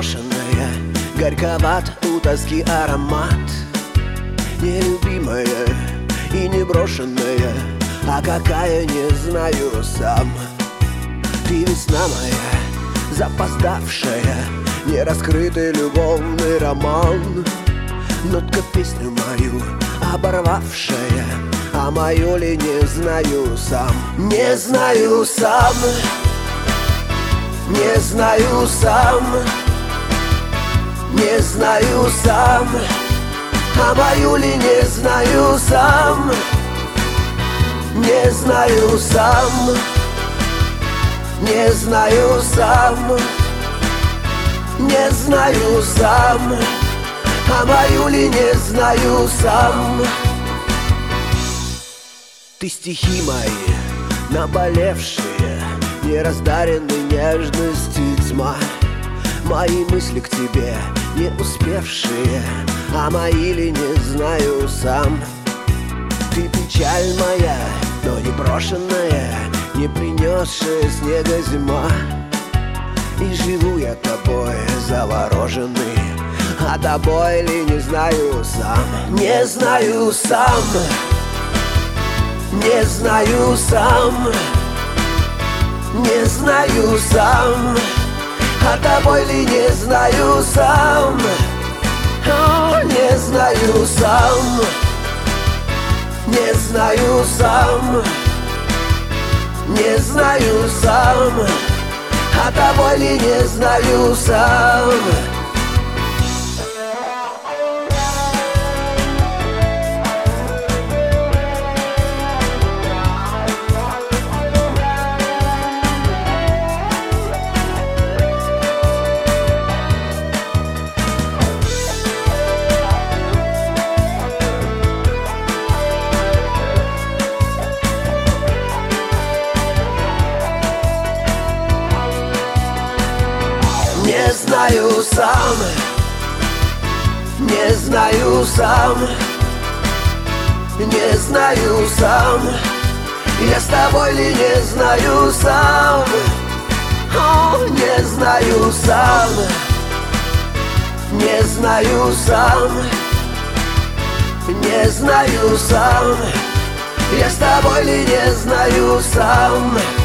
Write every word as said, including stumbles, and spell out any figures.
брошенная, горьковат у тоски аромат. Нелюбимая и не брошенная, а какая, не знаю сам. Ты весна моя, запоздавшая, нераскрытый любовный роман. Нотка песню мою оборвавшая, а мою ли не знаю сам. Не знаю сам, не знаю сам, не знаю сам, а мою ли не знаю сам. Не знаю сам, не знаю сам, не знаю сам, а мою ли не знаю сам. Ты стихи мои, наболевшие, нераздаренной нежности тьма. Мои мысли к тебе, не успевшие, а мои ли не знаю сам. Ты печаль моя, но не брошенная, не принесшая снега зима. И живу я тобой завороженный, а тобой ли не знаю сам. Не знаю сам, не знаю сам, не знаю сам, а тобой ли не знаю сам. О, не знаю сам, не знаю сам, не знаю сам, а тобой ли не знаю сам. Не знаю сам, не знаю сам, не знаю сам, я с тобой ли не знаю сам. О, не знаю сам, не знаю сам, не знаю сам, я с тобой ли не знаю сам.